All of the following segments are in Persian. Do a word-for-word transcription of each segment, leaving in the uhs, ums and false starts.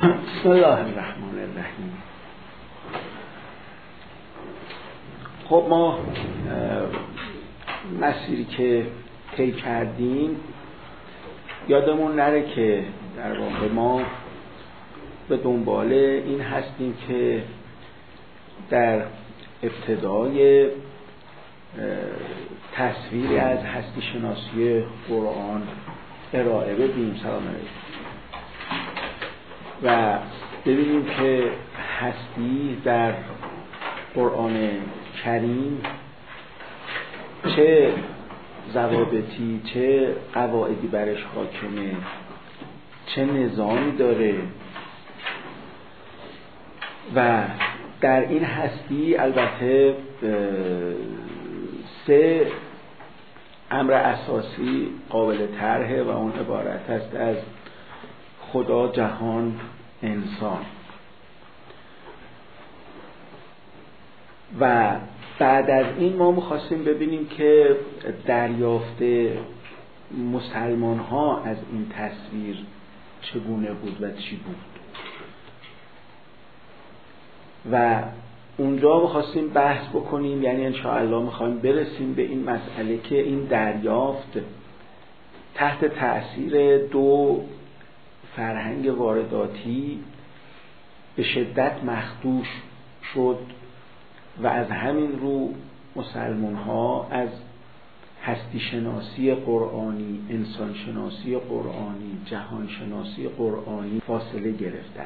بسم الله الرحمن الرحیم. خب ما مسیری که طی کردیم یادمون نره که در واقع ما به دنبال این هستیم که در ابتدای تصویری از هستی شناسی قرآن ارائه بدیم. سلام علیکم. و ببینیم که هستی در قرآن کریم چه ضوابطی، چه قواعدی برش حاکمه، چه نظامی داره و در این هستی البته سه امر اساسی قابل طرحه و اون عبارت است از خدا، جهان، انسان. و بعد از این ما می‌خواستیم ببینیم که دریافت مسلمان ها از این تصویر چگونه بود و چی بود. و اونجا می‌خواستیم بحث بکنیم، یعنی انشاءالله می‌خوایم برسیم به این مسئله که این دریافت تحت تأثیر دو فرهنگ وارداتی به شدت مخدوش شد و از همین رو مسلمان ها از هستی شناسی قرآنی، انسان شناسی قرآنی، جهان شناسی قرآنی فاصله گرفتن.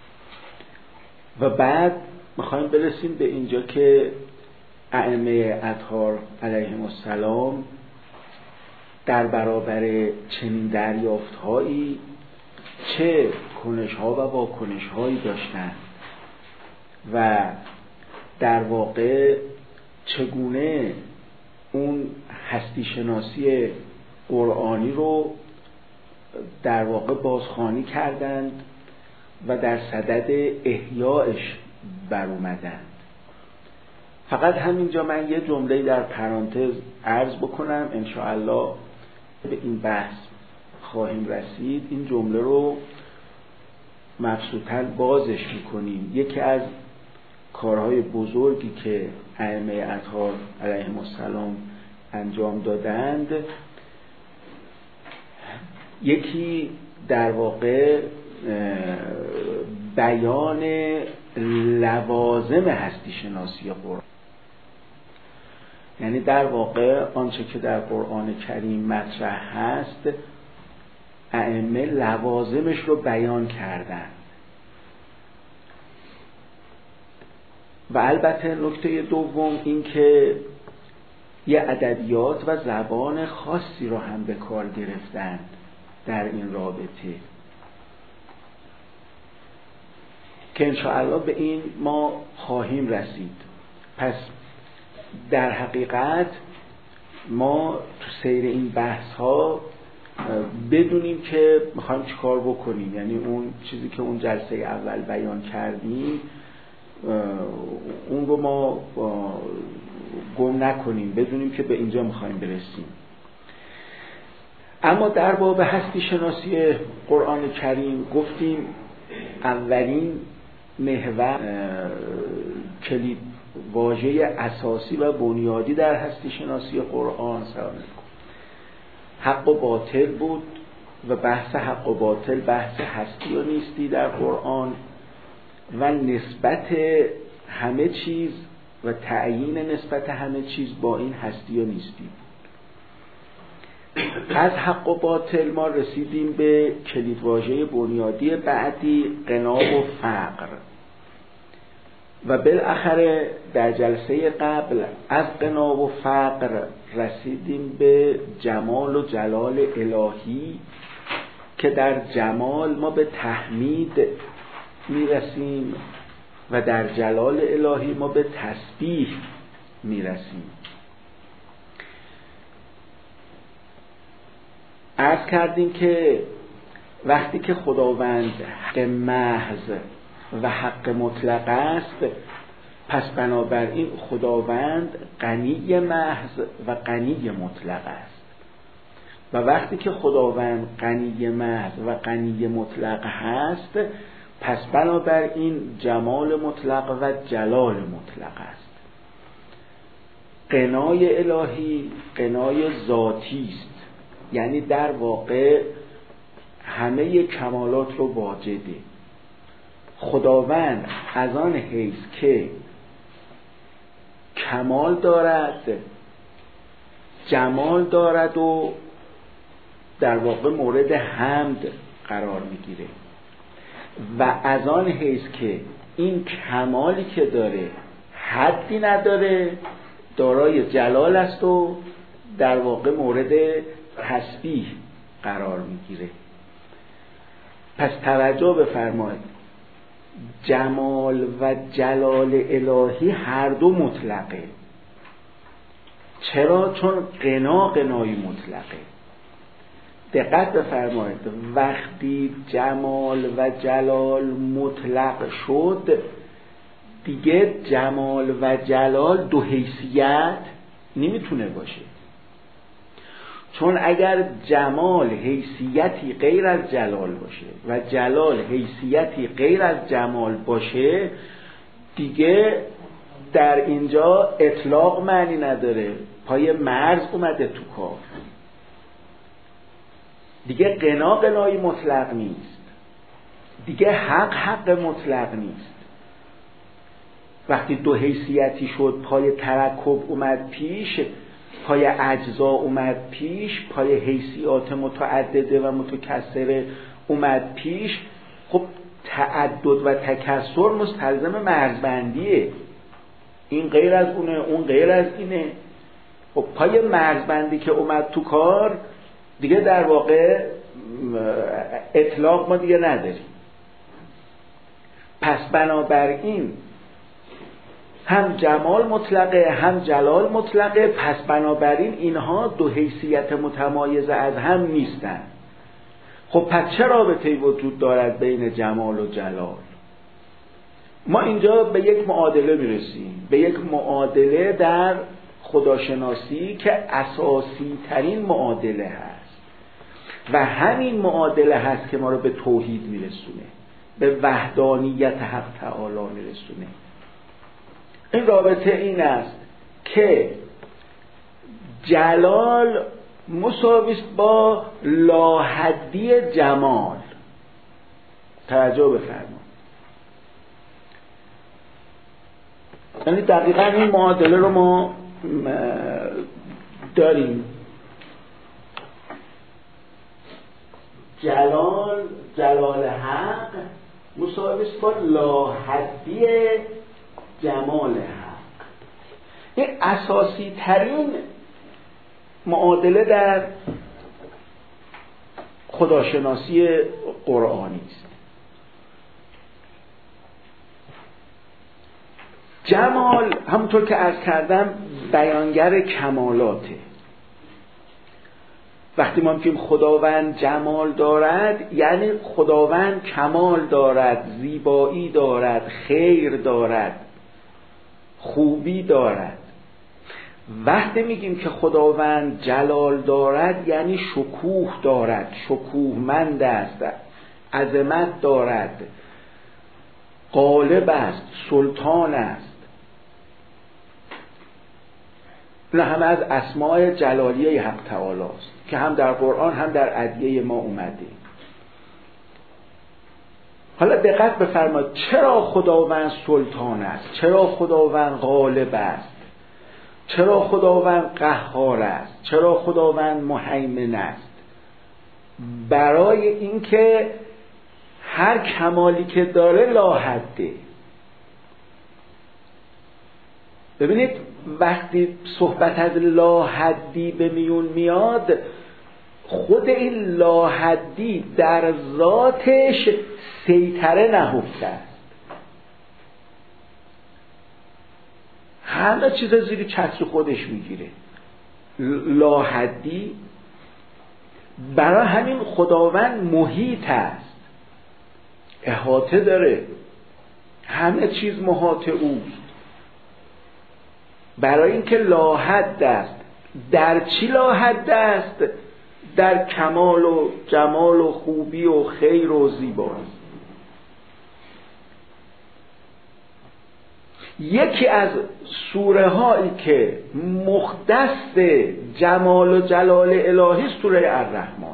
و بعد میخوایم برسیم به اینجا که ائمه اطهار علیهم السلام در برابر چنین دریافت هایی چه کنش ها و واکنش هایی داشتند و در واقع چگونه اون هستی شناسی قرآنی رو در واقع بازخوانی کردند و در صدد احیایش بر اومدند. فقط همینجا من یه جمله در پرانتز عرض بکنم، انشاءالله به این بحث خواهیم رسید. این جمله رو مبسوطاً بازش میکنیم. یکی از کارهای بزرگی که ائمه اطهار علیهم السلام انجام دادند، یکی در واقع بیان لوازم هستی شناسی قرآن، یعنی در واقع آنچه که در قرآن کریم مطرح هست ائمه لوازمش رو بیان کردن. و البته نکته دوم این که یه ادبیات و زبان خاصی رو هم به کار گرفتن در این رابطه که انشاءالله به این ما خواهیم رسید. پس در حقیقت ما تو سیر این بحث ها بدونیم که میخوایم چیکار بکنیم، یعنی اون چیزی که اون جلسه اول بیان کردیم اون رو ما گم نکنیم، بدونیم که به اینجا میخوایم برسیم. اما در باب هستی شناسی قرآن کریم گفتیم اولین محور کلید واژه اساسی و بنیادی در هستی شناسی قرآن سلام حق و باطل بود و بحث حق و باطل بحث هستی و نیستی در قرآن و نسبت همه چیز و تعیین نسبت همه چیز با این هستی و نیستی. از حق و باطل ما رسیدیم به کلید واژه بنیادی بعدی، غنا و فقر. و بالاخره در جلسه قبل از غنا و فقر رسیدیم به جمال و جلال الهی که در جمال ما به تحمید میرسیم و در جلال الهی ما به تسبیح میرسیم. عرض کردیم که وقتی که خداوند حق محض و حق مطلق است، پس بنابراین خداوند غنی محض و غنی مطلق است. و وقتی که خداوند غنی محض و غنی مطلق هست، پس بنابراین جمال مطلق و جلال مطلق است. غنای الهی غنای ذاتی است، یعنی در واقع همه کمالات رو واجده. خداوند از آن حیث که کمال دارد، جمال دارد و در واقع مورد حمد قرار میگیره، و از آن حیث که این کمالی که داره حدی نداره، دارای جلال است و در واقع مورد تسبیح قرار میگیره. پس توجه بفرمایید، جمال و جلال الهی هر دو مطلقه. چرا؟ چون غنا غنای مطلقه. دقت بفرمایید، وقتی جمال و جلال مطلق شد دیگه جمال و جلال دو حیثیت نمیتونه باشه. چون اگر جمال حیثیتی غیر از جلال باشه و جلال حیثیتی غیر از جمال باشه دیگه در اینجا اطلاق معنی نداره، پای مرز اومده تو کار. دیگه غنا غنای مطلق نیست، دیگه حق حق مطلق نیست. وقتی دو حیثیتی شد، پای ترکب اومد پیش، پای اجزا اومد پیش، پای حیثیات متعدده و متکثره اومد پیش، خب تعدد و تکثر مستلزم مرزبندیه. این غیر از اونه، اون غیر از اینه. خب پای مرزبندی که اومد تو کار دیگه در واقع اطلاق ما دیگه نداریم. پس بنابراین هم جمال مطلقه هم جلال مطلقه، پس بنابراین اینها دو حیثیت متمایز از هم نیستن. خب پس چه رابطه‌ای وجود دارد بین جمال و جلال؟ ما اینجا به یک معادله میرسیم، به یک معادله در خداشناسی که اساسی ترین معادله هست و همین معادله هست که ما رو به توحید میرسونه، به وحدانیت حق تعالی میرسونه. این رابطه این است که جلال مساوی است با لاحدی جمال. توجه بفرمایید، یعنی دقیقاً این معادله رو ما داریم. جلال جلال حق مساوی است با لاحدی جمال حق. این اساسی ترین معادله در خداشناسی قرآنی است. جمال همونطور که عرض کردم بیانگر کمالاته. وقتی ما میگیم خداوند جمال دارد، یعنی خداوند کمال دارد، زیبایی دارد، خیر دارد، خوبی دارد. وقتی میگیم که خداوند جلال دارد یعنی شکوه دارد، شکوهمند است، عظمت دارد، غالب است، سلطان است. این همه از اسماء جلالیه حق تعالی است که هم در قرآن هم در ادعیه ما اومده. حالا دقت بفرمایید، چرا خداوند سلطان است؟ چرا خداوند غالب است؟ چرا خداوند قهار است؟ چرا خداوند مهیمن است؟ برای اینکه هر کمالی که داره لاحده. ببینید وقتی صحبت از لاحدی به میون میاد، خود این لاحدی در ذاتش سیطره نهفته است. همه چیز زیر چتر خودش میگیره. لاحدی برای همین خداوند محیط است، احاطه داره، همه چیز محاط اوست. برای اینکه لاحد است. در چی لاحد است؟ در کمال و جمال و خوبی و خیر و زیبایی. یکی از سوره هایی که مختص جمال و جلال الهی سوره الرحمن.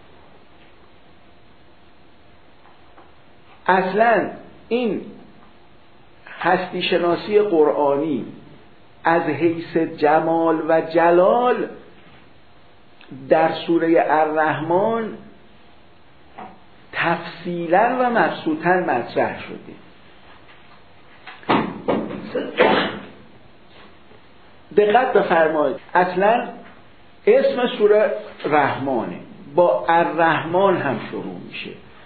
اصلا این هستی شناسی قرآنی از حیث جمال و جلال در سوره الرحمن تفصیلا و مبسوطا مطرح شده. دقت بفرمایید، اصلا اسم سوره رحمانه، با الرحمن هم شروع میشه.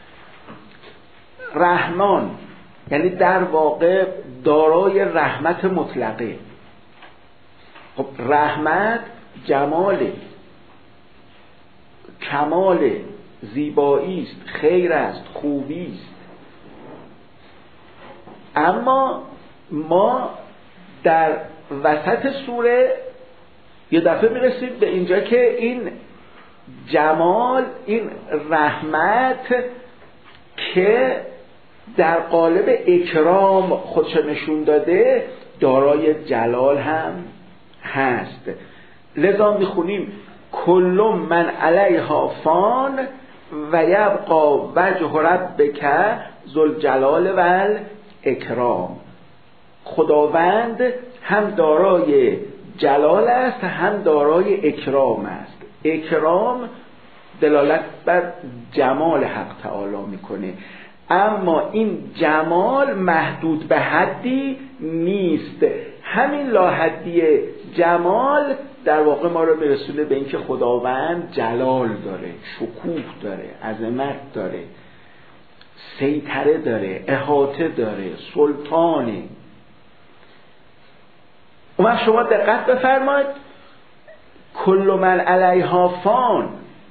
رحمان یعنی در واقع دارای رحمت مطلقه. خب رحمت جماله، کمال، زیبایی است، خیر است، خوبی است. اما ما در وسط سوره یه دفعه میرسیم به اینجا که این جمال، این رحمت که در قالب اکرام خودش نشون داده، دارای جلال هم هست. لذا میخونیم کل من علیها فان و یبقى وجه ربک ذوالجلال والاکرام. خداوند هم دارای جلال است هم دارای اکرام است. اکرام دلالت بر جمال حق تعالی میکنه، اما این جمال محدود به حدی نیست. همین لاحدی جمال در واقع ما رو برسونه به اینکه خداوند جلال داره، شکوه داره، عظمت داره، سیطره داره، احاطه داره، سلطانه. اما شما دقت بفرمایید، کل من علیها فان،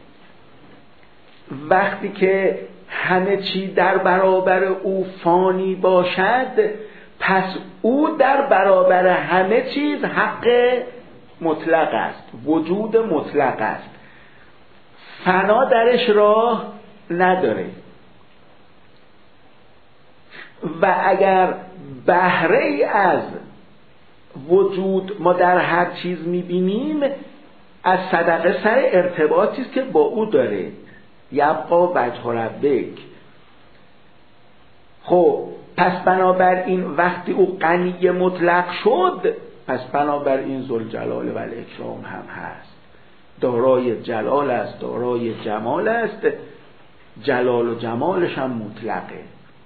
وقتی که همه چی در برابر او فانی باشد، پس او در برابر همه چیز حق مطلق است، وجود مطلق است، فنا درش راه نداره. و اگر بهره ای از وجود ما در هر چیز میبینیم، از صدقه سر ارتباطی است که با او داره. یبقى وجه ربک. خب پس بنابراین وقتی او غنی مطلق شد، پس بنابراین ذوالجلال و الاکرام هم هست، دارای جلال است، دارای جمال است، جلال و جمالش هم مطلقه.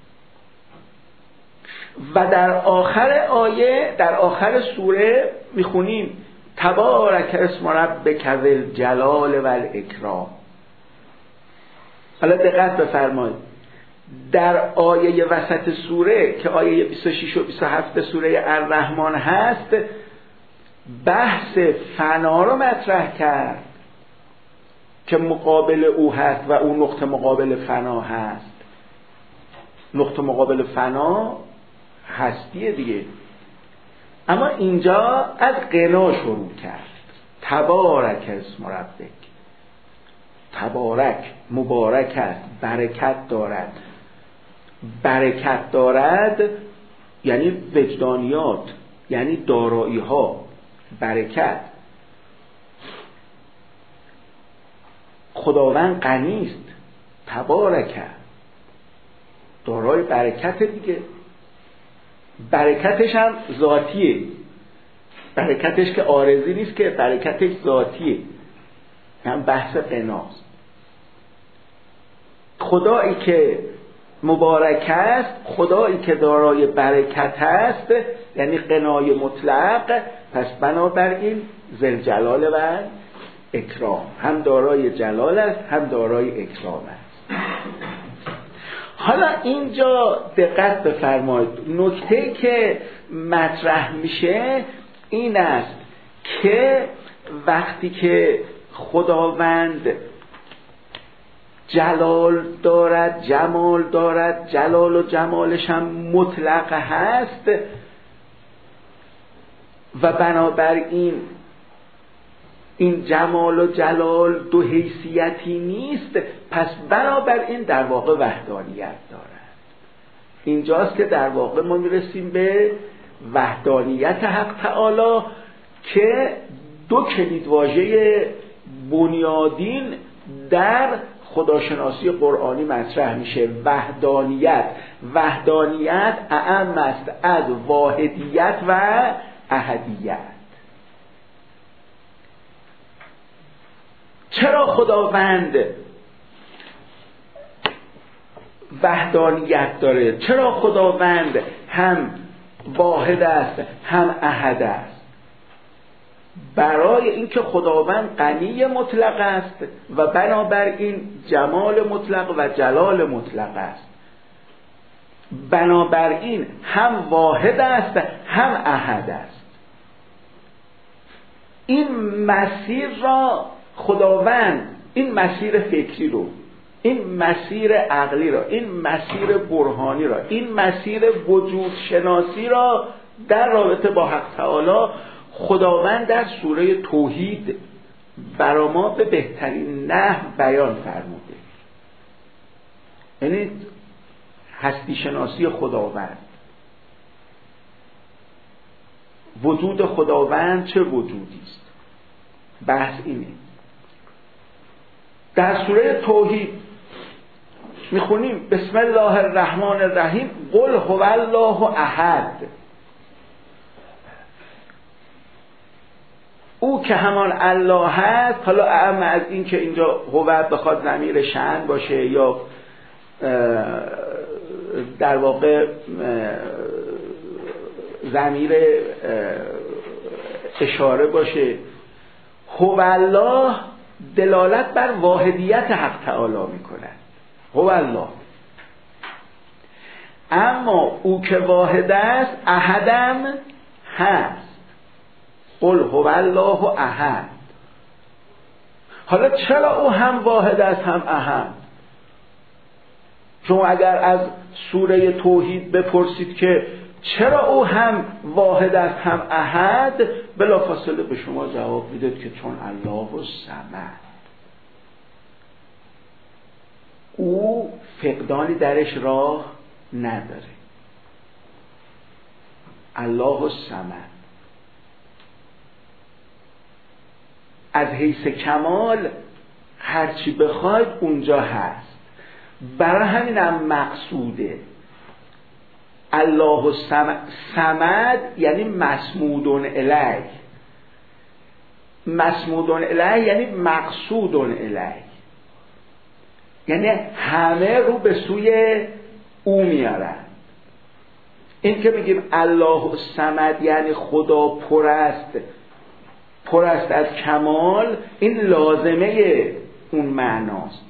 و در آخر آیه، در آخر سوره میخونیم تبارک اسم ربک ذی الجلال و الاکرام. حالا دقت بفرمایید، در آیه وسط سوره که آیه بیست و شش و بیست و هفت سوره الرحمن هست، بحث فنا رو مطرح کرد که مقابل او هست و اون نقطه مقابل فنا هست. نقطه مقابل فنا هستیه دیگه. اما اینجا از غنا شروع کرد. تبارک اسم ربک. تبارک مبارک است، برکت دارد. برکت دارد یعنی وجدانیات، یعنی دارایی ها، برکت. خداوند غنی است، تبارک، دارای برکت دیگه. برکتش هم ذاتیه، برکتش که عارضی نیست، که برکتش ذاتیه، هم بحث غناست. خدایی که مبارک است، خدایی که دارای برکت است، یعنی غنای مطلق، پس بنابراین ذوالجلال و اکرام، هم دارای جلال است هم دارای اکرام است. حالا اینجا دقت بفرمایید، نکته‌ای که مطرح میشه این است که وقتی که خداوند جلال دارد، جمال دارد، جلال و جمالش هم مطلق هست و بنابراین این جمال و جلال دو حیثیتی نیست، پس بنابراین در واقع وحدانیت دارد. اینجاست که در واقع ما میرسیم به وحدانیت حق تعالی که دو کلیدواژه بنیادین در خداشناسی قرآنی مطرح میشه. وحدانیت وحدانیت اعم است از واحدیت و احدیت. چرا خداوند وحدانیت داره؟ چرا خداوند هم واحد است هم احد است؟ برای اینکه خداوند غنی مطلق است و بنابراین جمال مطلق و جلال مطلق است. بنابراین هم واحد است هم احد است. این مسیر را خداوند، این مسیر فکری رو، این مسیر عقلی را، این مسیر برهانی را، این مسیر وجود شناسی را در رابطه با حق تعالی خداوند در سوره توحید برا ما به بهترین نحو بیان فرموده. یعنی هستی شناسی خداوند، وجود خداوند چه وجودی است. بحث اینه. در سوره توحید میخونیم بسم الله الرحمن الرحیم قل هو الله احد. او که همان الله هست. حالا اعم از این که اینجا هو بخواد ضمیر شأن باشه یا در واقع ضمیر اشاره باشه، هو الله دلالت بر واحدیت حق تعالی میکنه. هو الله. اما او که واحد است احدم هست. قل هو الله احد. حالا چرا او هم واحد است هم احد؟ شما اگر از سوره توحید بپرسید که چرا او هم واحد است هم احد، بلافاصله به شما جواب میده که چون الله الصمد، او فقدانی درش راه نداره. الله الصمد از حیث کمال هرچی بخواید اونجا هست. برای همینم مقصوده. الله الصمد یعنی مسمودون الیه. مسمودون الیه یعنی مقصودون الیه، یعنی همه رو به سوی او میارن. این که میگیم الله الصمد یعنی خدا پر است، پر است از کمال، این لازمه اون معناست.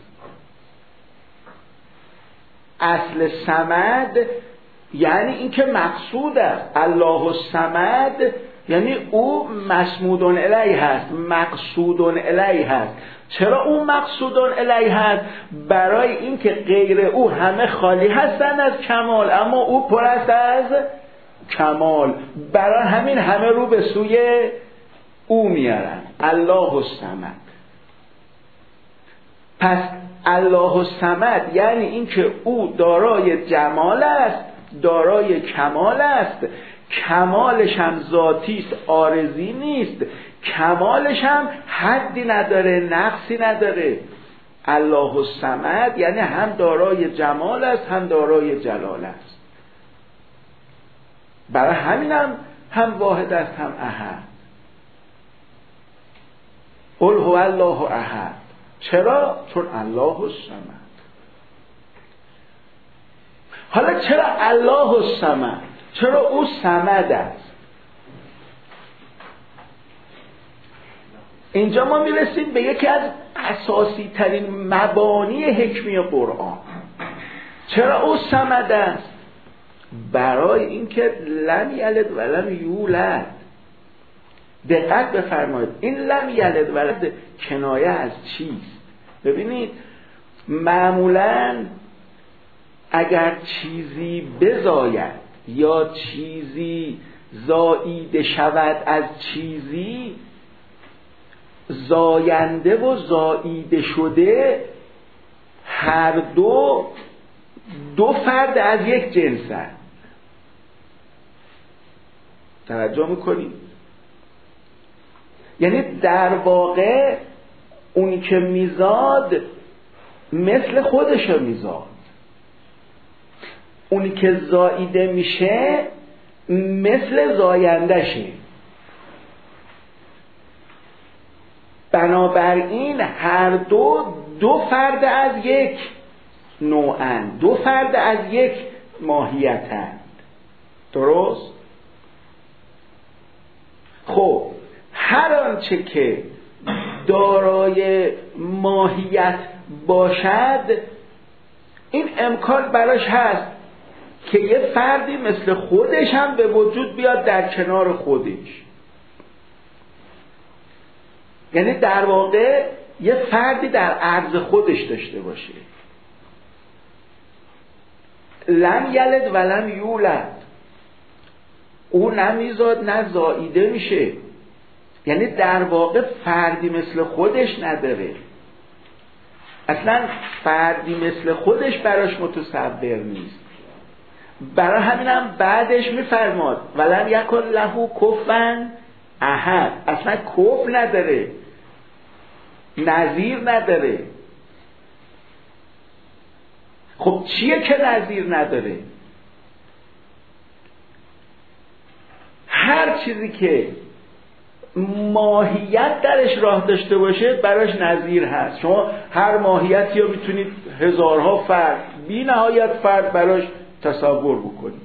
اصل صمد یعنی این که مقصود است. الله الصمد یعنی او مسمودون الیه هست، مقصودون الیه هست. چرا او مقصودون الیه هست؟ برای اینکه غیر او همه خالی هستن از کمال، اما او پر است از کمال. برای همین همه رو به سوی او میارن. الله الصمد. پس الله الصمد یعنی اینکه او دارای جمال است، دارای کمال است. کمالش هم ذاتی است، عارضی نیست. کمالش هم حدی نداره، نقصی نداره. الله الصمد یعنی هم دارای جمال است هم دارای جلال است. برای همینم هم واحد است هم احد. قل هو الله احد. چرا؟ چون الله الصمد. حالا چرا الله الصمد؟ چرا او صمد است؟ اینجا ما میرسیم به یکی از اساسی ترین مبانی حکمی قرآن. چرا او صمد است؟ برای اینکه لم یلد و لم یولد. دقت بفرمایید، این لم یلد و لم کنایه از چیست؟ ببینید معمولاً اگر چیزی بزاید یا چیزی زاییده شود از چیزی، زاینده و زاییده شده هر دو دو فرد از یک جنسند. توجه میکنید؟ یعنی در واقع اونی که میزاد مثل خودشو میزاد، اونی که زاییده میشه مثل زایندشه. بنابراین هر دو دو فرد از یک نوعند، دو فرد از یک ماهیتند. درست؟ خب هر آنچه که دارای ماهیت باشد این امکان براش هست که یه فردی مثل خودش هم به وجود بیاد در کنار خودش. یعنی در واقع یه فردی در عرض خودش داشته باشه. لم یلد ولم یولد، او نمیزاد نه زاییده میشه. یعنی در واقع فردی مثل خودش نداره، اصلا فردی مثل خودش براش متصور نیست. برای همینم بعدش میفرماد ولم یکن له کفوا احد، اصلا کف نداره، نظیر نداره. خب چیه که نظیر نداره؟ هر چیزی که ماهیت درش راه داشته باشه براش نظیر هست. شما هر ماهیتی رو میتونید هزارها فرد، بی نهایت فرد براش تصور بکنید.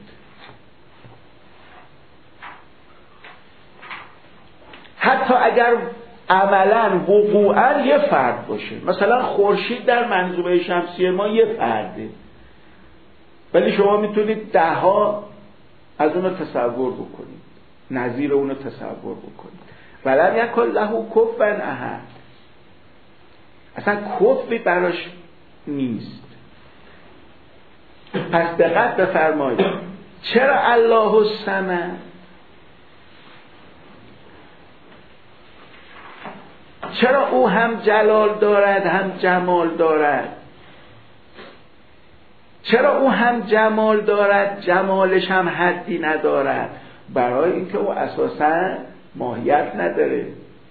حتی اگر عملا وقوعا یه فرد باشه، مثلا خورشید در منظومه شمسی ما یه فرده، ولی شما میتونید ده ها از اونو تصور بکنید، نظیر اونو تصور بکنید. ولم یکن له کفوا احد، اصلا کفی براش نیست. پس دقت بفرمایید، چرا الله الصمد؟ چرا او هم جلال دارد هم جمال دارد؟ چرا او هم جمال دارد جمالش هم حدی ندارد؟ برای اینکه او اساساً ماهیت نداره.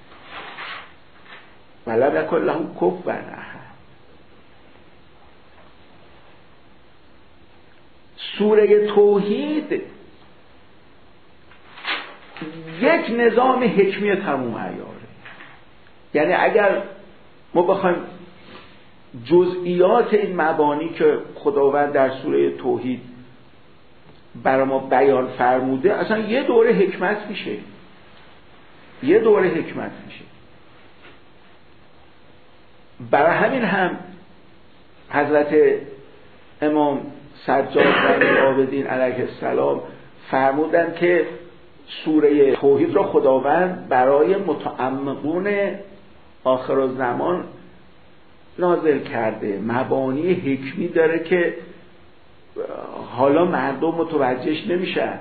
ولم یکن له کفوا احد. سوره توحید یک نظام حکمی تموم عیاره. یعنی اگر ما بخوایم جزئیات این مبانی که خداوند در سوره توحید برای ما بیان فرموده، اصلا یه دوره حکمت میشه، یه دوره حکمت میشه. برای همین هم حضرت امام سجاد العابدین علیه السلام فرمودن که سوره توحید را خداوند برای متعمقون آخرالزمان نازل کرده. مبانی حکمی داره که حالا مردم متوجهش نمیشن.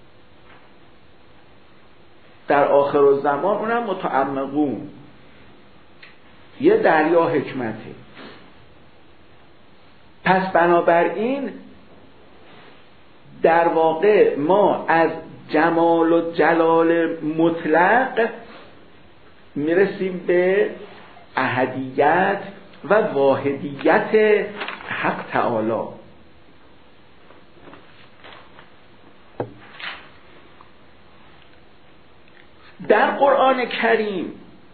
در آخرالزمان اونم متعمقون، یه دریا حکمته. پس بنابراین در واقع ما از جمال و جلال مطلق میرسیم به احدیت و واحدیت حق تعالی. در قرآن کریم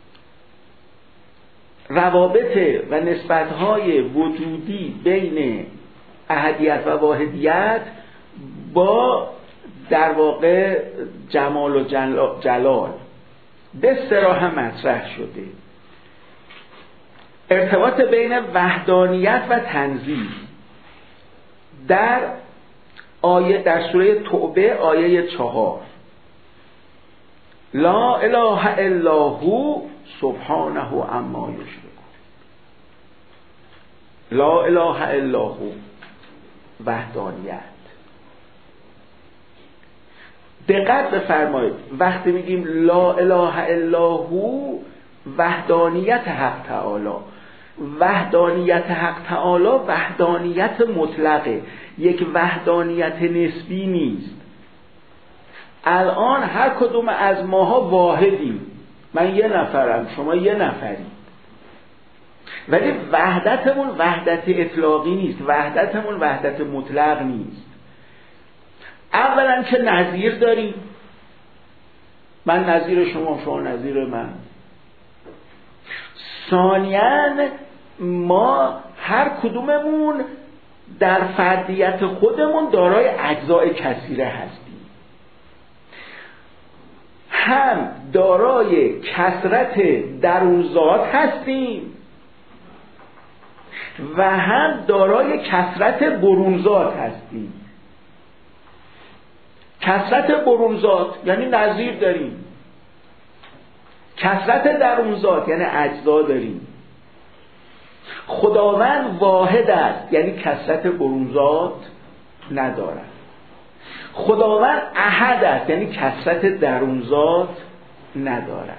روابط و نسبت‌های وجودی بین احدیت و واحدیت با در واقع جمال و جلال به صراحت مطرح شده. ارتباط بین وحدانیت و تنزیه در آیه در سوره توبه آیه چهار، لا اله الا هو سبحانه عما یشرکون. لا اله الا هو، وحدانیت. دقت بفرمایید، وقتی میگیم لا اله الا هو، وحدانیت حق تعالی. وحدانیت حق تعالی وحدانیت مطلقه، یک وحدانیت نسبی نیست. الان هر کدوم از ماها واحدیم، من یه نفرم، شما یه نفرید، ولی وحدتمون وحدت اطلاقی نیست، وحدتمون وحدت مطلق نیست. اولا که نظیر داریم، من نظیر شما، شما نظیر من. ثانیاً ما هر کدوممون در فردیت خودمون دارای اجزاء کثیره هستیم، هم دارای کثرت درون ذات هستیم و هم دارای کثرت برون ذات هستیم. کثرت برون ذات یعنی نظیر داریم، کثرت درون ذات یعنی اجزا داریم. خداوند واحد است یعنی کثرت برون ذات ندارد. خداوند احد است یعنی کثرت درون ذات ندارد.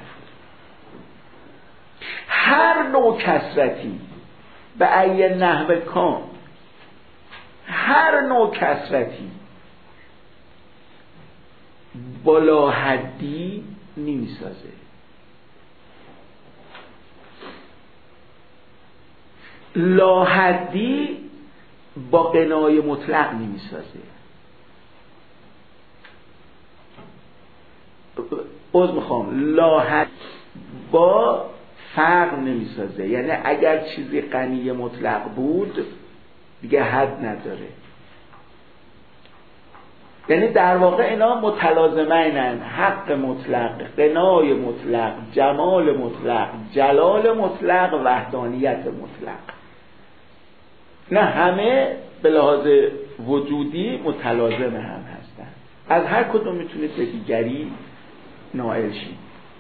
هر نوع کثرتی به ای نحو کان، هر نوع کثرتی بالا حدی نمیسازه. لاحدی با قنای مطلق نمیسازه. عذر میخوام، لاحد با فرق نمیسازه. یعنی اگر چیزی غنی مطلق بود دیگه حد نداره. یعنی در واقع اینا متلازمینن، حق مطلق، غنای مطلق، جمال مطلق، جلال مطلق، وحدانیت مطلق. نه همه به لحاظ وجودی متلازم هم هستن. از هر کدوم میتونید به دیگری نائل شید.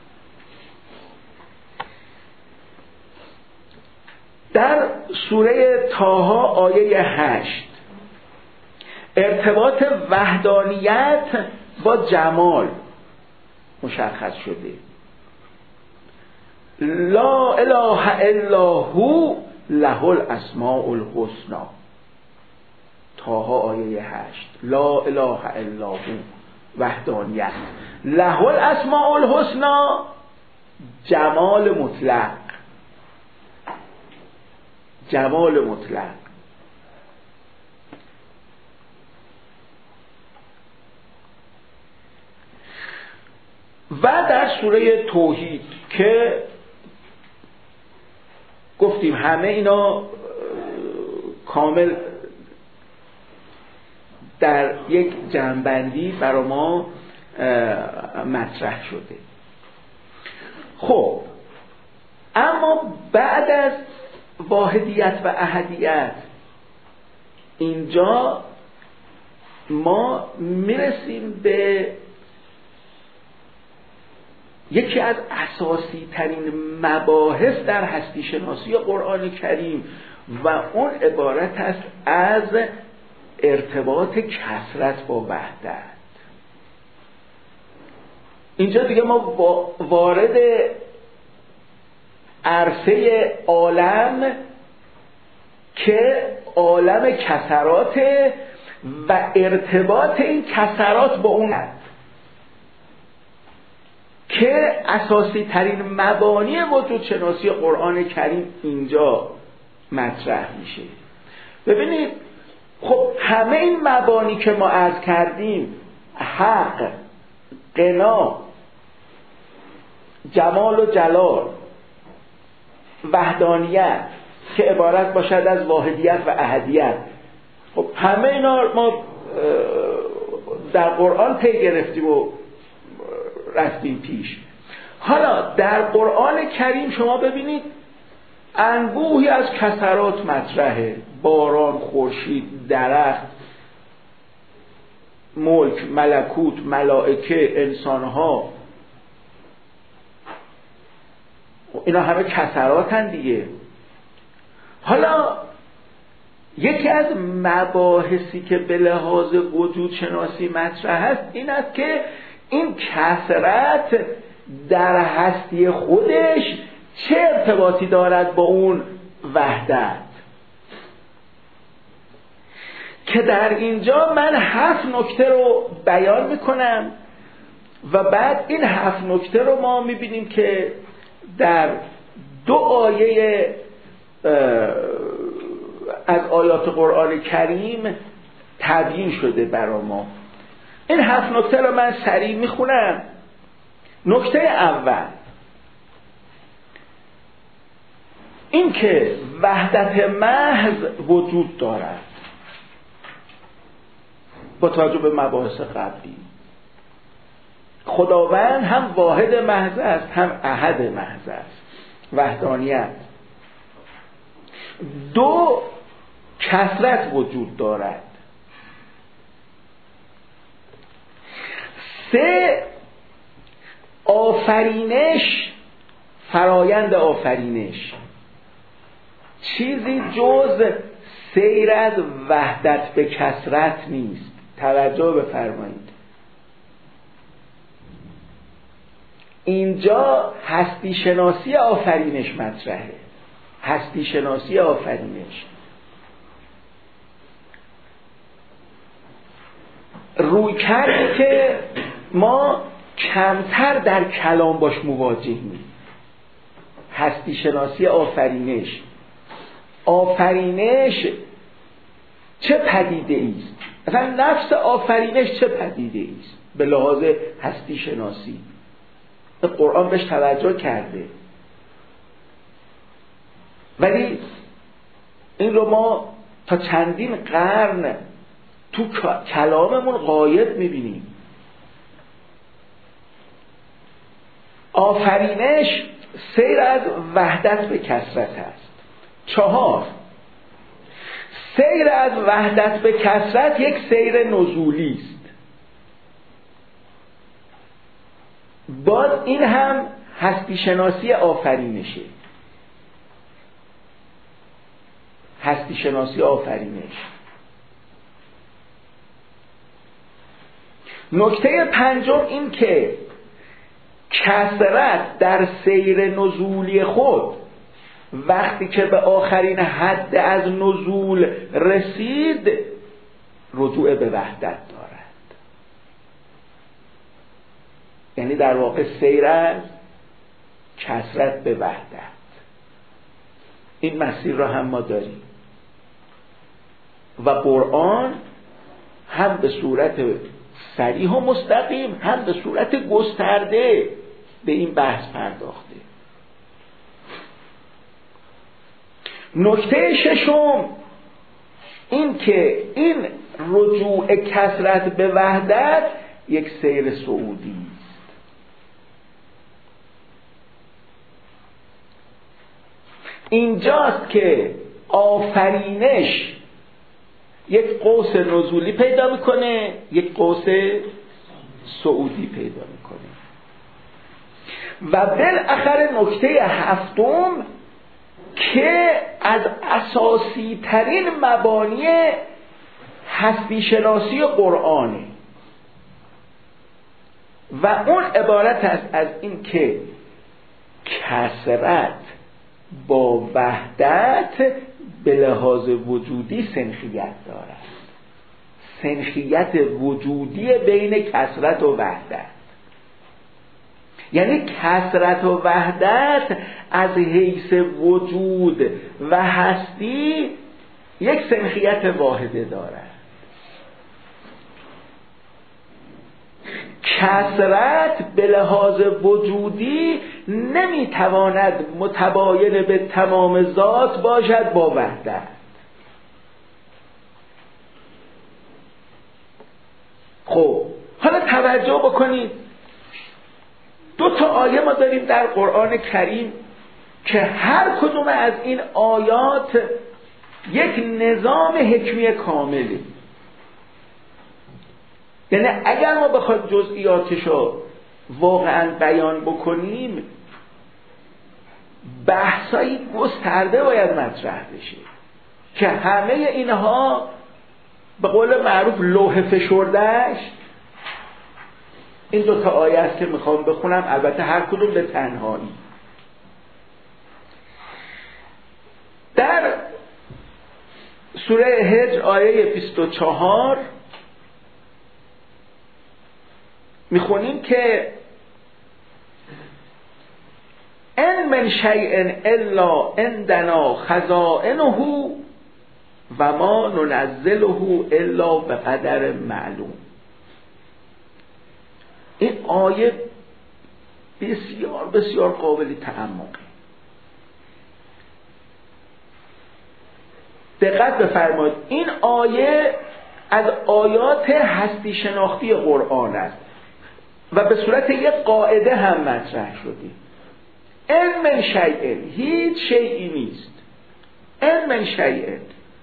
در سوره طه آیه هشت ارتباط وحدانیت با جمال مشخص شده. لا اله الا هو له الاسماء الحسنی. طه آیه هشت. لا اله الا هو وحدانیت، له الاسماء الحسنی جمال مطلق، جمال مطلق. و در سوره توحید که گفتیم همه اینا کامل در یک جمع‌بندی برای ما مطرح شده. خب اما بعد از واحدیت و احدیت اینجا ما میرسیم به یکی از اساسی ترین مباحث در هستی شناسی قرآن کریم و اون عبارت است از ارتباط کثرت با وحدت. اینجا دیگه ما وارد عرصه عالم که عالم کثرات و ارتباط این کثرات با اون هست که اساسی ترین مبانی وجود شناسی قرآن کریم اینجا مطرح میشه. ببینید خب همه این مبانی که ما عرض کردیم، حق، غنا، جمال و جلال، وحدانیت که عبارت باشد از واحدیت و احدیت، خب همه اینا ما در قرآن پی گرفتیم و رفتیم پیش. حالا در قرآن کریم شما ببینید انبوهی از کثرات مطرحه: باران، خورشید، درخت، ملک، ملکوت، ملائکه، انسانها. اینا همه کثراتن دیگه. حالا یکی از مباحثی که به لحاظ وجود شناسی مطرح است این است که این کثرت در هستی خودش چه ارتباطی دارد با اون وحدت، که در اینجا من هفت نکته رو بیان میکنم و بعد این هفت نکته رو ما میبینیم که در دو آیه از آیات قرآن کریم تبیین شده برای ما. این هفت نکته رو من سریع میخونم. نکته اول این که وحدت محض وجود دارد با توجه به مباحث قبلی. خداوند هم واحد محض است هم احد محض است، وحدانیت. دو، کثرت وجود دارد. سه، آفرینش، فرایند آفرینش چیزی جز سیر از وحدت به کثرت نیست. توجه بفرمایید، اینجا هستی شناسی آفرینش مطرحه. هستی شناسی آفرینش روی کرده که ما کمتر در کلام باش مواجهیم. هستی شناسی آفرینش، آفرینش چه پدیده است؟ اصلا نفس آفرینش چه پدیده است به لحاظ هستی شناسی؟ قرآن بهش توجه کرده، ولی این رو ما تا چندین قرن تو کلاممون غایب میبینیم. آفرینش سیر از وحدت به کثرت است. چهار، سیر از وحدت به کثرت یک سیر نزولی است. باز این هم هستی شناسی آفرینشه. هستی شناسی آفرینش. نکته پنجم این که کثرت در سیر نزولی خود وقتی که به آخرین حد از نزول رسید رجوع به وحدت دارد. یعنی در واقع سیر از کثرت به وحدت. این مسیر را هم ما داریم و قرآن هم به صورت صریح و مستقیم هم به صورت گسترده به این بحث پرداخته. نکته ششم این که این رجوع کثرت به وحدت یک سیر صعودی است. اینجاست که آفرینش یک قوس نزولی پیدا میکنه، یک قوس صعودی پیدا میکنه. و بالاخره نکته هفتم که از اساسی ترین مبانی هستی شناسی قرآنه و اون عبارت است از این که کثرت با وحدت به لحاظ وجودی سنخیت دارد. سنخیت وجودی بین کثرت و وحدت، یعنی کثرت و وحدت از حیث وجود و هستی یک سنخیت واحده دارد. کثرت به لحاظ وجودی نمیتواند متباین به تمام ذات باشد با وحدت. خب حالا توجه بکنید، دو تا آیه ما داریم در قرآن کریم که هر کدوم از این آیات یک نظام حکمی کامله. یعنی اگر ما بخوایم جزئیاتشو واقعا بیان بکنیم بحثایی گسترده باید مطرح بشه که همه اینها به قول معروف لوح فشردهش این دو تا آیه است که میخوام بخونم، البته هر کدوم به تنهایی. در سوره هجر آیه بیست و چهار میخونیم که ان من شیء الا عندنا خزائنه و ما ننزله الا به قدر معلوم. این آیه بسیار بسیار قابل تأمله. دقت بفرمایید، این آیه از آیات هستی شناختی قرآن است و به صورت یک قاعده هم مطرح شده. ان من شیء، هیچ شیئی نیست. ان من شیء،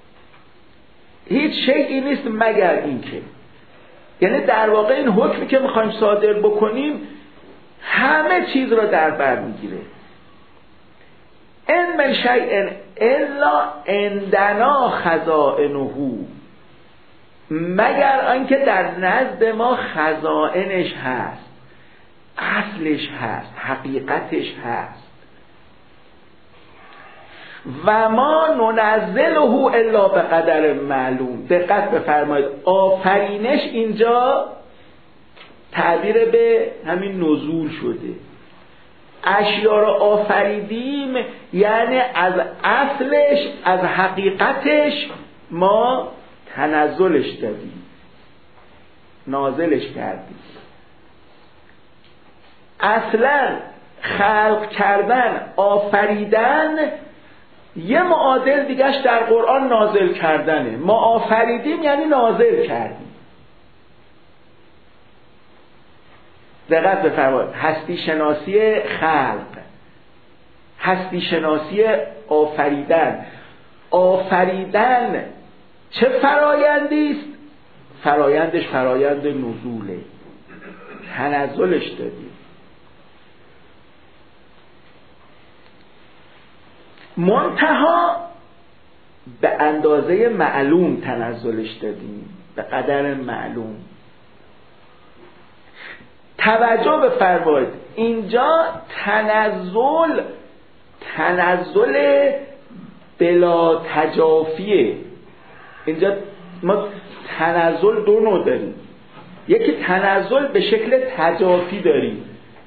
هیچ شیئی نیست مگر اینکه، یعنی در واقع این حکمی که میخوایم صادر بکنیم همه چیز را در بر میگیره. ان من شیء الا عندنا خزائنه، مگر آنکه در نزد ما خزائنش هست، اصلش هست، حقیقتش هست. و ما ننزله الا به قدر معلوم. دقت بفرمایید، آفرینش اینجا تعبیر به همین نزول شده. اشیا را آفریدیم یعنی از اصلش، از حقیقتش ما تنزلش دادیم، نازلش کردیم. اصلا خلق کردن، آفریدن، یه معادل دیگهش در قرآن نازل کردنه. ما آفریدیم یعنی نازل کردیم. دقت بفرمایید، هستی شناسی خلق، هستی شناسی آفریدن. آفریدن چه فرایندی است؟ فرایندش فرایند نزوله، تنزلش دادیم. منتها به اندازه معلوم تنزلش دادیم، به قدر معلوم. توجه بفرمایید، اینجا تنزل تنزل بلا تجافیه. اینجا ما تنزل دو نوع داریم. یکی تنزل به شکل تجافی داریم.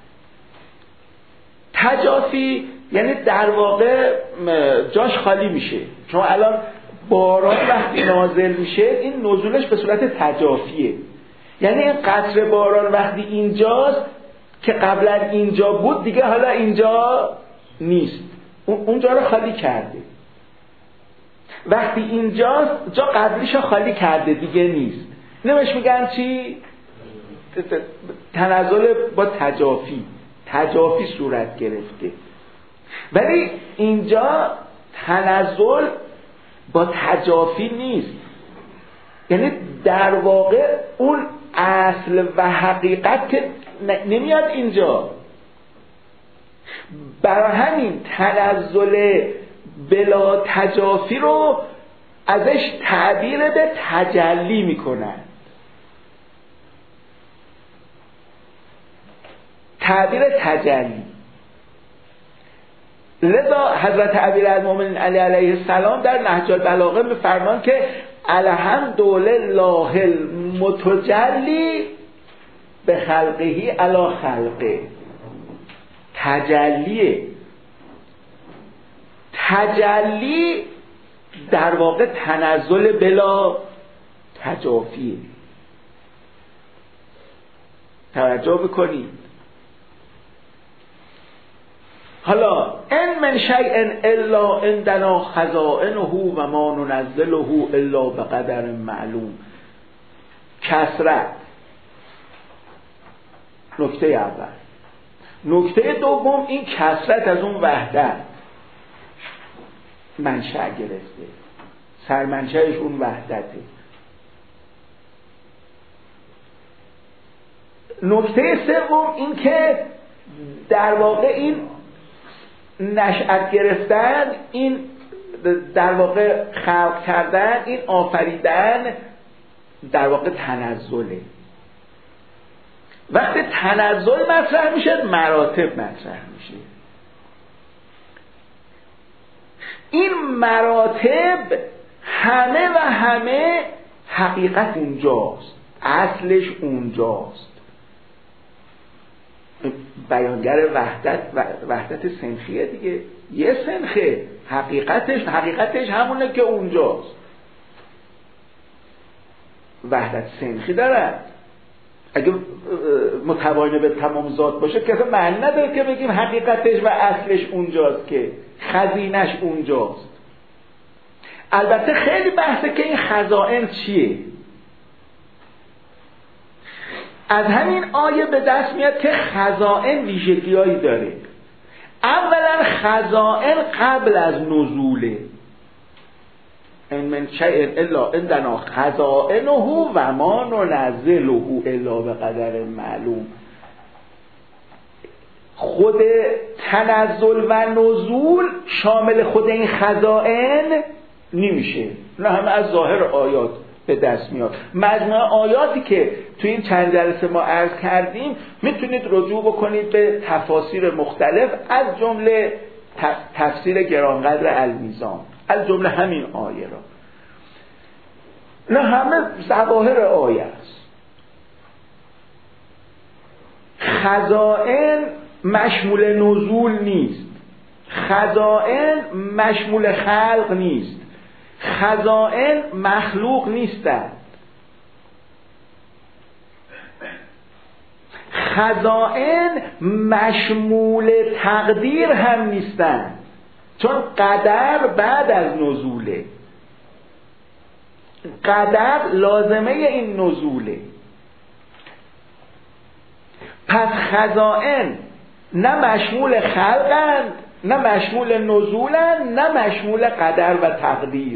تجافی یعنی در واقع جاش خالی میشه. چون الان باران وقتی نازل میشه این نزولش به صورت تجافیه. یعنی این قطره باران وقتی اینجاست که قبلا اینجا بود دیگه حالا اینجا نیست، اونجا رو خالی کرده. وقتی اینجاست جا قبلیشو خالی کرده دیگه نیست. نمیش میگن چی؟ تنزل با تجافی، تجافی صورت گرفته. ولی اینجا تنزل با تجافی نیست، یعنی در واقع اون اصل و حقیقت که نمیاد اینجا. برای همین تنزل بلا تجافی رو ازش تعبیر به تجلی میکنن. تعبیر تجلی. لذا حضرت امیرالمومنین علی علیه السلام در نهج البلاغه میفرمان که الحمدلله المتجلی به خلقه علی خلقه. تجلیه. تجلی در واقع تنزل بلا تجافیه. توجه بکنید. حالا ان من شیء الا عندنا خزائنه و ما ننزله الا بقدر معلوم. کسرت نکته اول. نکته دوم، این کسرت از اون وحدت منشأ گرفته، سرمنشأش اون وحدته. نکته سوم این که در واقع این نشأت گرفتن، این در واقع خلق کردن، این آفریدن در واقع تنزله. وقتی تنزل مطرح میشه مراتب مطرح میشه. این مراتب همه و همه حقیقت اونجاست، اصلش اونجاست. بیانگر وحدت وحدت سنخیه دیگه، یه سنخه، حقیقتش حقیقتش همونه که اونجاست. وحدت سنخی داره. اگه متباین به تمام ذات باشه که اصلا معنی نداره که بگیم حقیقتش و اصلش اونجاست، که خزینش اونجاست. البته خیلی بحثه که این خزائن چیه. از همین آیه به دست میاد که خزائن ویژگی‌هایی داره. اولا خزائن قبل از نزوله، ان من شیء الا عندنا خزائنه و ما ننزله الا بقدر معلوم. خود تنزل و نزول شامل خود این خزائن نمیشه. نه همه از ظاهر آیات به دست میاد. مجموعه آیاتی که تو این چند جلسه ما عرض کردیم میتونید رجوع بکنید به تفاسیر مختلف، از جمله تفسیر گرانقدر المیزان، از جمله همین آیه را. نه همه ظواهر آیه است. خزائن مشمول نزول نیست، خزائن مشمول خلق نیست، خزائن مخلوق نیستند. خزائن مشمول تقدیر هم نیستند، چون قدر بعد از نزوله. قدر لازمه این نزوله. پس خزائن نه مشمول خلقند، نه مشمول نزولند، نه مشمول قدر و تقدیر.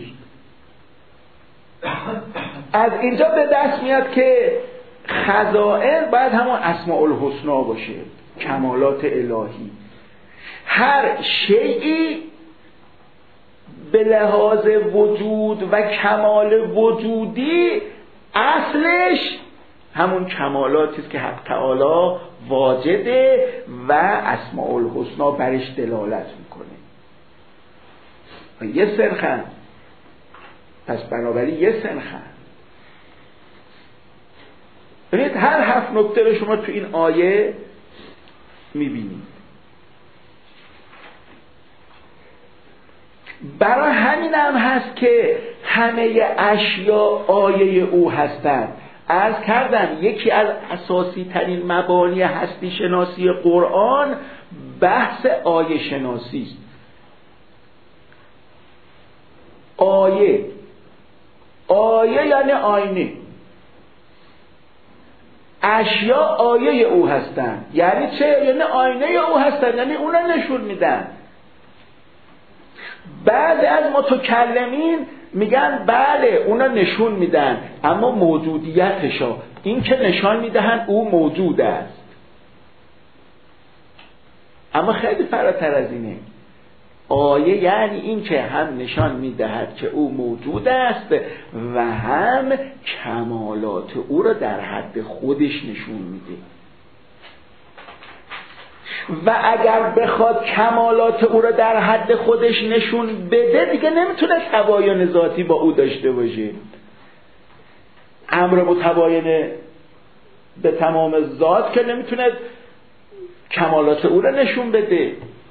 از اینجا به دست میاد که خزائن باید همون اسماء الحسنا باشه، کمالات الهی. هر شیئی به لحاظ وجود و کمال وجودی اصلش همون کمالاتی است که حق تعالی واجده و اسماء الحسنا برش دلالت میکنه. یه سنخن، پس بنابراین یه سنخن. ببینید هر هفت نکته رو شما تو این آیه میبینید. برای همین هم هست که همه اشیا آیه او هستند. عرض کردم یکی از اساسی ترین مبانی هستی شناسی قرآن بحث آیه شناسی است. آیه آیه یعنی آینه. اشیا آیه او هستند یعنی چه؟ یعنی آینه او هستند، یعنی اونا نشون میدن. بعضی از متکلمین میگن بله اونا نشون میدن، اما موجودیتشا، این که نشان میدهن او موجود است. اما خیلی فراتر از اینه. آیه یعنی این که هم نشان میدهد که او موجود است و هم کمالات او را در حد خودش نشون میده. و اگر بخواد کمالات او را در حد خودش نشون بده دیگه نمیتونه تباین ذاتی با او داشته باشه. امر متباین به تمام ذات که نمیتونه کمالات او را نشون بده.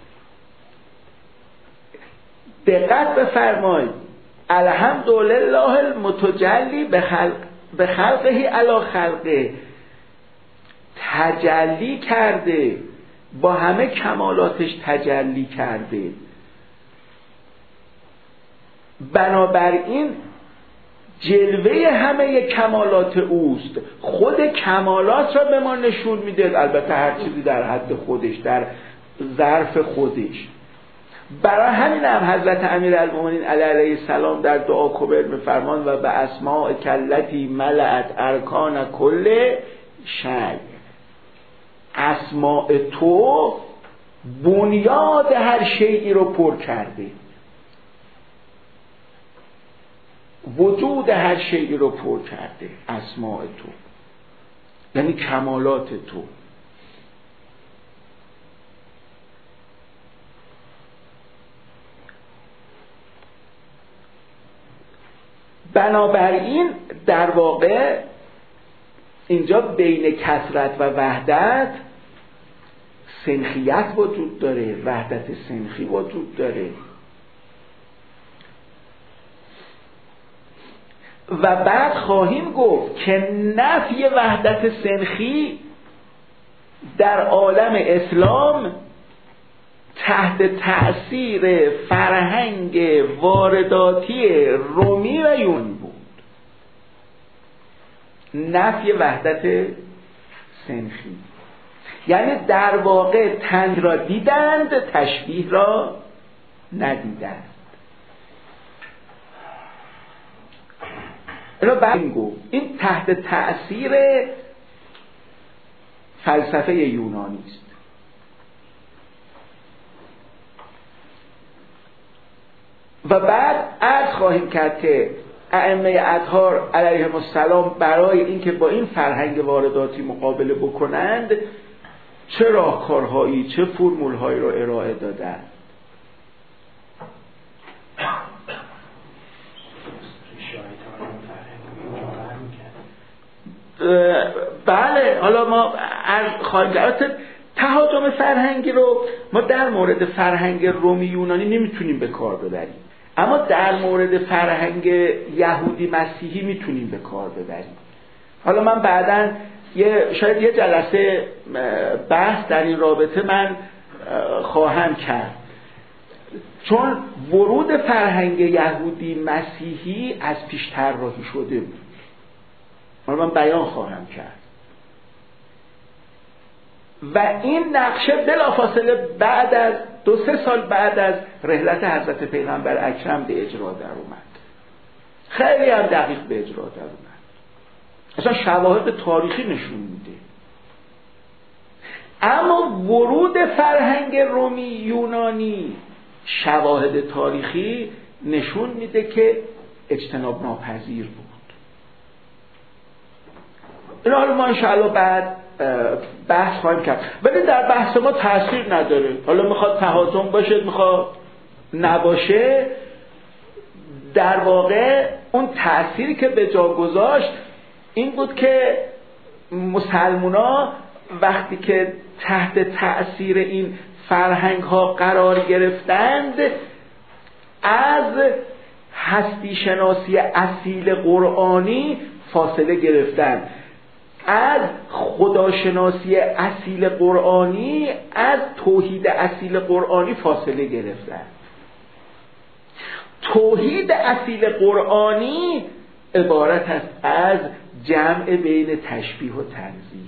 دقت بفرمایید، الحمدلله المتجلی به خلق به خلقه علی خلقه، تجلی کرده، با همه کمالاتش تجلی کرده. بنابراین جلوه همه کمالات اوست، خود کمالات را به ما نشون میده، البته هر چیزی در حد خودش، در ظرف خودش. برای همین هم حضرت امیرالمومنین علیه السلام در دعا کبر میفرمان و به اسماء کلتی ملأت ارکان کل شیء، اسماء تو بنیاد هر شیئی رو پر کرده، وجود هر شیئی رو پر کرده. اسماء تو یعنی کمالات تو. بنابراین در واقع اینجا بین کثرت و وحدت سنخیت وجود داره، وحدت سنخی وجود داره و بعد خواهیم گفت که نفی وحدت سنخی در عالم اسلام تحت تأثیر فرهنگ وارداتی رومی و یونانی بود. نفی وحدت سنخی یعنی در واقع تن را دیدند، تشبیه را ندیدند. این تحت تأثیر فلسفه یونانی است. و بعد عرض خواهیم کرد که ائمه اطهار علیهم السلام برای اینکه با این فرهنگ وارداتی مقابله بکنند چه راهکارهایی، چه فرمولهایی رو ارائه دادند. بله، حالا ما خواهیم کرد تهاجم فرهنگی رو ما در مورد فرهنگ رومی یونانی نمیتونیم به کار ببریم، اما در مورد فرهنگ یهودی مسیحی میتونیم به کار ببریم. حالا من بعداً یه شاید یه جلسه بحث در این رابطه من خواهم کرد، چون ورود فرهنگ یهودی مسیحی از پیش طراحی شده بود. حالا من بیان خواهم کرد و این نقشه بلافاصله بعد از دو سه سال بعد از رحلت حضرت پیغمبر اکرم به اجرا در اومد. خیلی هم دقیق به اجرا در اومد. اصلا شواهد تاریخی نشون میده. اما ورود فرهنگ رومی یونانی شواهد تاریخی نشون میده که اجتناب ناپذیر بود. اینا حالا ما انشاءالله بعد بحث خواهیم کرد، ولی در بحث ما تأثیر نداره. حالا میخواد تهاجم باشه، میخواد نباشه، در واقع اون تأثیری که به جا گذاشت این بود که مسلمونا وقتی که تحت تأثیر این فرهنگ ها قرار گرفتند از هستی شناسی اصیل قرآنی فاصله گرفتند، از خداشناسی اصیل قرآنی، از توحید اصیل قرآنی فاصله گرفتند. توحید اصیل قرآنی عبارت است از جمع بین تشبیه و تنزیه.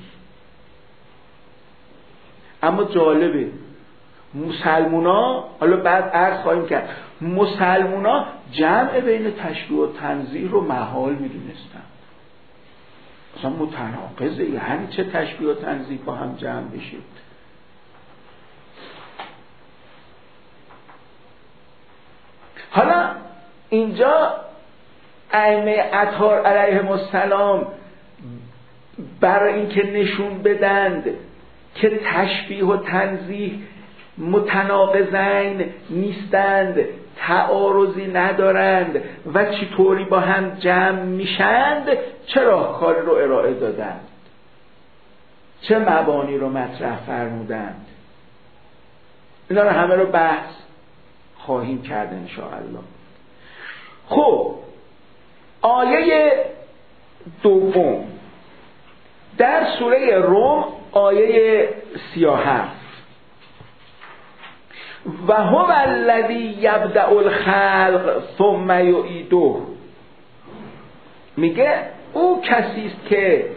اما جالبه مسلمونا، حالا بعد عرض خواهیم کرد، مسلمونا جمع بین تشبیه و تنزیه رو محال میدونستن. اصلا متناقضه، یعنی چه تشبیه و تنزیه با هم جمع بشه؟ حالا اینجا ائمه اطهار علیهم السلام برای اینکه نشون بدند که تشبیه و تنزیه متناقضین نیستند، تعارضی ندارند و چطوری با هم جمع میشند، چه راهکاری رو ارائه دادند، چه مبانی رو مطرح فرمودند. اینا رو همه رو بحث خواهیم کرد انشاءالله. خب آیه دوم در سوره روم، آیه سی و هفت، و هو الذی یبدأ الخلق ثم یعیده، میگه او کسی است که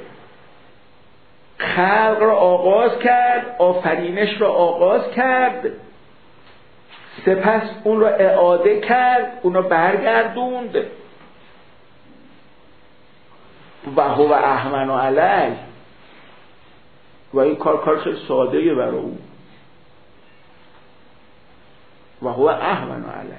خلق را آغاز کرد، آفرینش را آغاز کرد، سپس اون را اعاده کرد، اون را برگردوند. و هو اهون علیه، و این کار کار خیلی ساده‌ایه برای اون. و هو اهون علیه.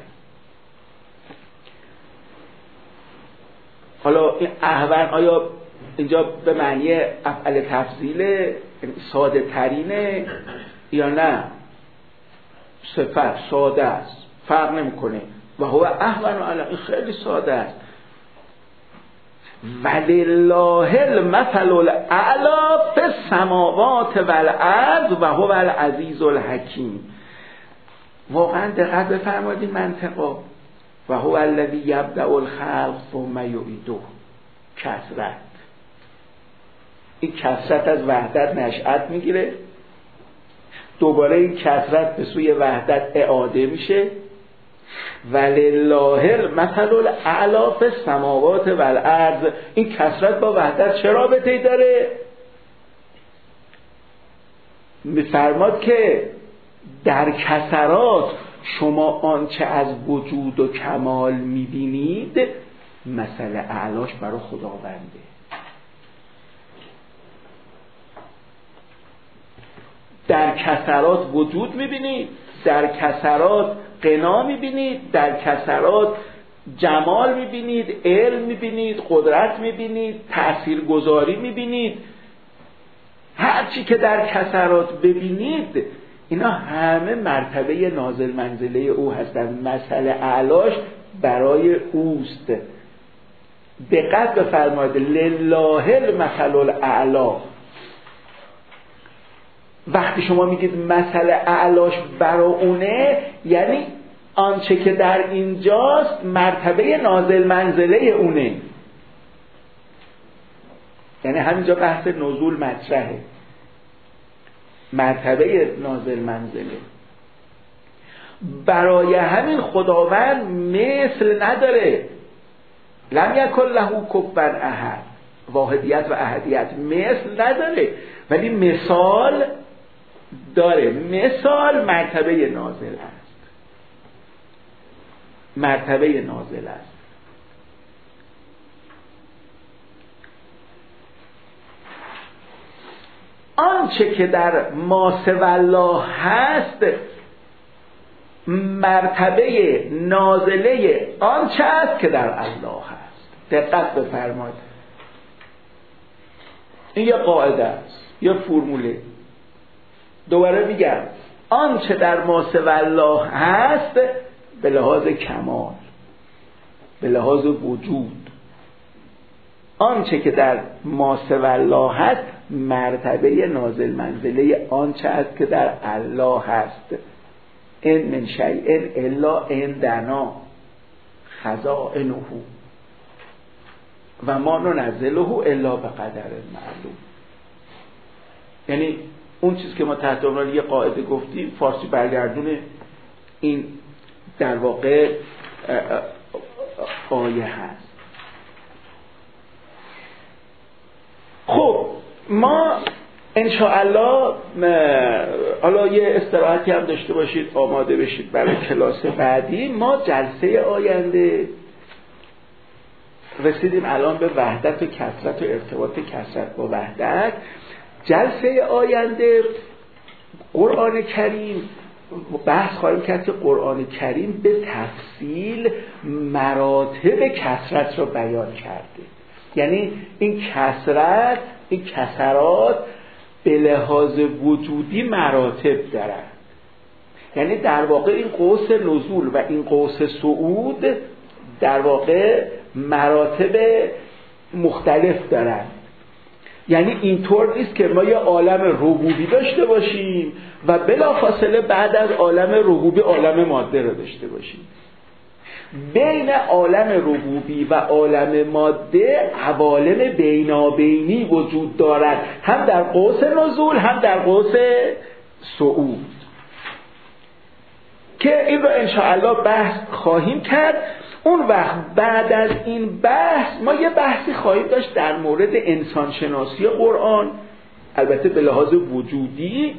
حالا این اهون آیا اینجا به معنی افعل تفضیله، ساده ترینه یا نه؟ صفت ساده است، فرق نمیکنه. و هو اهون علیه، این خیلی ساده است. ولله المثل الاعلی فی السماوات والارض و هو العزیز الحکیم. واقعا دقت بفرمایید این منطقا. و هو الذی یبدأ الخلق ثم یعیده. کثرت، این کثرت از وحدت نشأت میگیره، دوباره این کثرت به سوی وحدت اعاده میشه. ولله المثل الاعلی فی السماوات والارض. این کثرت با وحدت چه رابطه‌ای داره؟ می‌فرماد که در کثرات شما آنچه از وجود و کمال میبینید مثل اعلاش برای خداونده. در کثرات وجود میبینید، در کثرات غنا میبینید، در کثرات جمال میبینید، علم میبینید، قدرت میبینید، تاثیرگذاری میبینید. هر چی که در کثرات ببینید اینا همه مرتبه نازل منزله او هستند، مثل اعلاش برای اوست. دقت بفرمایید، لله المثل الاعلی. وقتی شما میگید مثل اعلاش برای اونه، یعنی آنچه که در اینجاست مرتبه نازل منزله اونه. یعنی همینجا بحث نزول مطرحه، مرتبه نازل منزله. برای همین خداوند مثل نداره. لم یکن له کفوا احد. واحدیت و احدیت مثل نداره، ولی مثال داره. مثال مرتبه نازل است، مرتبه نازل است. آنچه که در ما سوی الله هست مرتبه نازله آنچه است که در الله هست. دقت بفرمایید، این یه قاعده است، یه فرموله. دوباره میگم، آنچه در ما سوی الله هست به لحاظ کمال، به لحاظ وجود، آنچه که در ما سوی الله هست مرتبه نازل منزله آنچه است که در الله هست. ان من شیء الا عندنا خزائنه و ما ننزله الا بقدر معلوم. یعنی اون چیز که ما تحت عنوان یه قاعده گفتیم، فارسی برگردون این در واقع آیه هست. خب ما انشاءالله حالا یه استراحتی هم داشته باشید، آماده بشید برای کلاس بعدی. ما جلسه آینده رسیدیم الان به وحدت و کثرت و ارتباط کثرت با وحدت. جلسه آینده قرآن کریم بحث خواهیم کرد که قرآن کریم به تفصیل مراتب کثرت رو بیان کرده. یعنی این کثرت، این کثرات به لحاظ وجودی مراتب دارن. یعنی در واقع این قوس نزول و این قوس صعود در واقع مراتب مختلف دارن. یعنی اینطور نیست که ما یه عالم ربوبی داشته باشیم و بلافاصله بعد از عالم ربوبی عالم ماده رو داشته باشیم. بین عالم ربوبی و عالم ماده عوالم بینابینی وجود دارد، هم در قوس نزول هم در قوس صعود، که این رو انشاءالله بحث خواهیم کرد. اون وقت بعد از این بحث ما یه بحثی خواهیم داشت در مورد انسانشناسی قرآن، البته به لحاظ وجودی،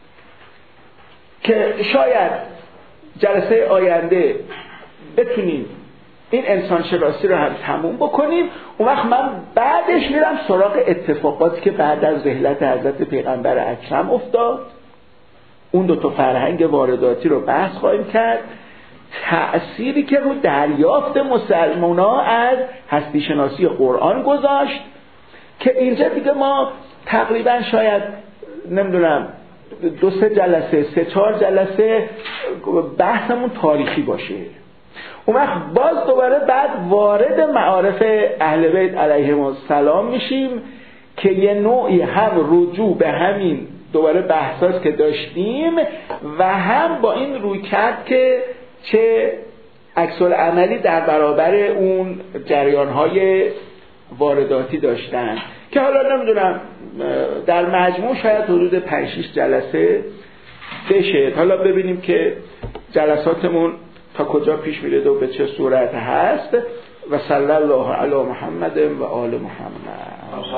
که شاید جلسه آینده بتونیم این انسانشناسی رو هم تموم بکنیم. اون وقت من بعدش میرم سراغ اتفاقاتی که بعد از رحلت حضرت پیغمبر اکرم افتاد. اون دو تا فرهنگ وارداتی رو بحث خواهیم کرد، تأثیری که رو دریافت مسلمان‌ها از هستی شناسی قرآن گذاشت، که اینجا دیگه ما تقریبا شاید نمیدونم دو سه جلسه سه چهار جلسه بحثمون تاریخی باشه. اون وقت باز دوباره بعد وارد معارف اهل بیت علیهم السلام میشیم که یه نوعی هم رجوع به همین دوباره بحثاست که داشتیم و هم با این روی کرد که چه عکس العملی در برابر اون جریان‌های وارداتی داشتن که حالا نمیدونم در مجموع شاید حدود پنج شش جلسه بشه. حالا ببینیم که جلساتمون تا کجا پیش میره و به چه صورت هست. و صلی الله علی محمد و آل محمد.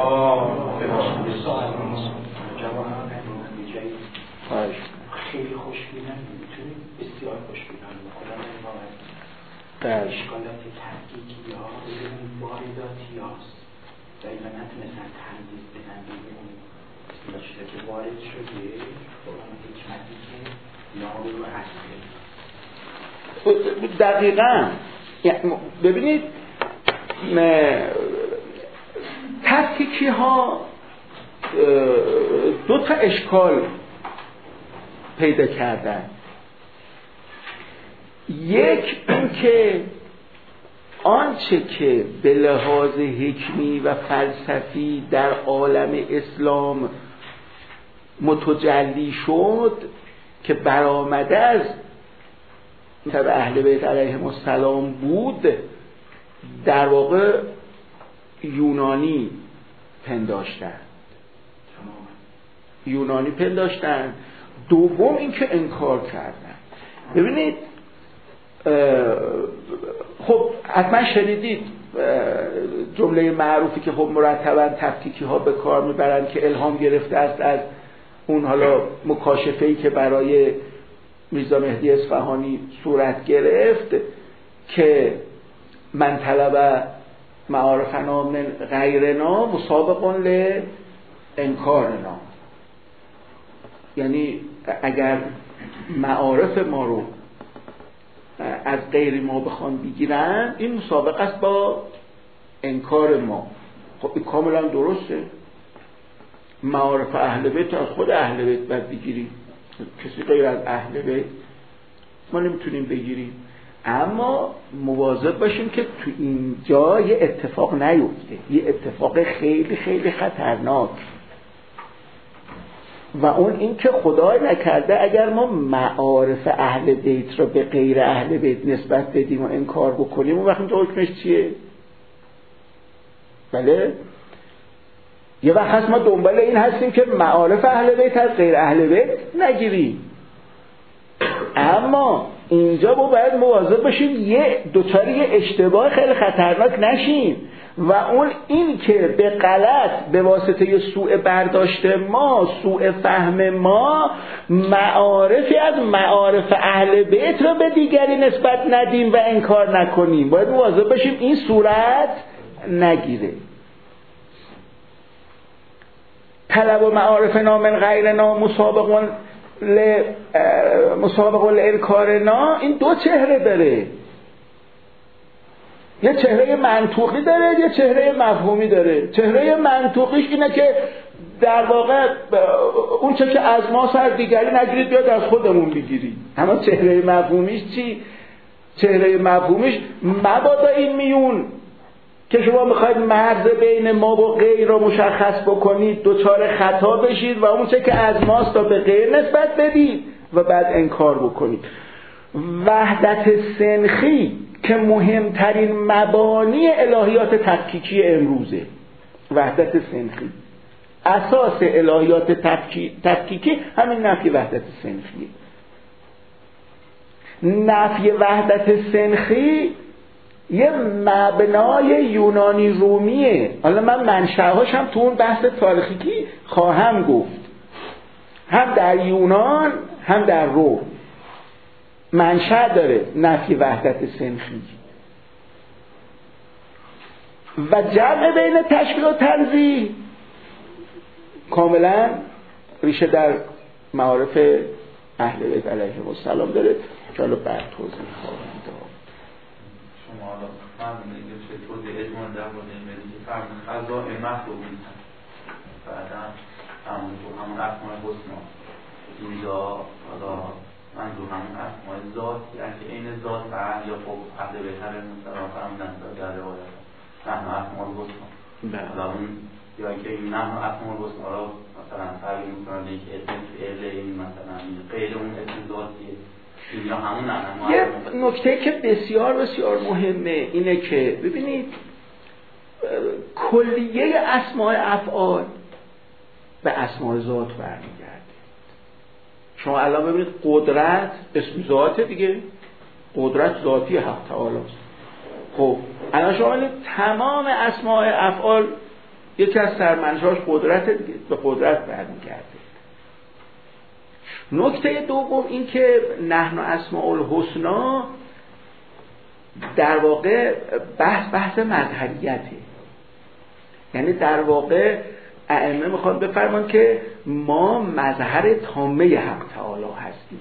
خیلی خوشبینم، میتونید بسیار خوشبینم در اشکالات تحقیقی ها ببینید وارداتی هاست و اینا نتونستن تنظیف بدن به اون اصلاحی که وارد شده قرآن حکمتی که نام رو اصله. دقیقا ببینید تحقیقی ها دو تا اشکال پیدا کردن. یک این که آنچه که به لحاظ حکمی و فلسفی در عالم اسلام متجلی شد که برآمده از مذهب اهل بیت علیهم السلام بود، در واقع یونانی پنداشتن یونانی پنداشتن دوم این که انکار کردن. ببینید خب حتما شنیدید جمله معروفی که خب مرتبا تفکیکی ها به کار میبرند که الهام گرفته است از اون حالا مکاشفه‌ای که برای میرزا مهدی اصفهانی صورت گرفت که من طلب معارفنا من غیرنا مسابق لانکارنا، یعنی اگر معارف ما رو از غیر ما بخوان بگیرن این مسابقه است با انکار ما. خب این کاملا درسته، معارف اهل بیت از خود اهل بیت باید بگیریم، کسی غیر از اهل بیت ما نمیتونیم بگیریم. اما مواظب باشیم که تو اینجا یه اتفاق نیفته، یه اتفاق خیلی خیلی خطرناک، و اون این که خدای نکرده اگر ما معارف اهل بیت رو به غیر اهل بیت نسبت بدیم و انکار بکنیم اون وقت اینجا حکمش چیه؟ بله یه وقت هست ما دنبال این هستیم که معارف اهل بیت از غیر اهل بیت نگیریم، اما اینجا ما باید مواظب باشیم یه دوچار یه اشتباه خیلی خطرناک نشیم، و اون این که به غلط به واسطه یه سوء برداشت ما، سوء فهم ما، معارفی از معارف اهل بیت رو به دیگری نسبت ندیم و انکار نکنیم. باید مواظب باشیم این صورت نگیره. طلب و معارف نامن غیرنا مسابقون ل مسابقه لانکارنا این دو چهره داره، یه چهره منطوقی داره یه چهره مفهومی داره. چهره منطوقیش اینه که در واقع اون چه که از ما سر دیگری نگیرید بیاد از خودمون بگیرید. اما چهره مفهومیش چی؟ چهره مفهومیش مبادا این میون که شما میخواید مرز بین ما و غیر رو مشخص بکنید دوچار خطا بشید و اون چه که از ماست تا به غیر نسبت بدید و بعد انکار بکنید. وحدت سنخی که مهمترین مبانی الهیات تفکیکی امروزه، وحدت سنخی اساس الهیات تفکیکی همین نفی وحدت سنخیه. نفی وحدت سنخی یه مبنای یونانی رومیه. حالا من منشأهاش هم تو اون بحث تاریخی خواهم گفت، هم در یونان هم در روم منشأ داره نفی وحدت سنخی. و جمع بین تشبیه و تنزیه کاملا ریشه در معارف اهل بیت علیهم السلام داره که حالا بعد توضیح خواهم داد. شما حالا فرمودید که توضیح اجمال در مورد این مدیده فرمودید خضاء مخلوقی بعدا همون تو همون اکمال حسنا اینجا حالا منظور همون اسماء ذات یعنی که این ذات فعل یا خب عقل بهتر مثلا فرمودن در روایت نحن اسماء الحسنا حالا اون یا اینکه این نحن اسماء الحسنا را مثلا تعبیر می‌کنن که اسم فعل این مثلا غیر اون اسم ذاتیه یا همون نحن. یه نکته که بسیار بسیار مهمه اینه که ببینید کلیه اسماء افعال به اسماء ذات برمیگرده. شما الان ببینید قدرت اسم ذاته دیگه، قدرت ذاتی حق تعالی است. خب الان شما ببینید تمام اسماء افعال یکی از سرمنشاش قدرت دیگه، به قدرت برمیگرده. نکته دوم این که نحن اسماء الحسنا در واقع بحث بحث مظهریته، یعنی در واقع ائمه میخوان بفرمان که ما مظهر تامه حق تعالی هستیم.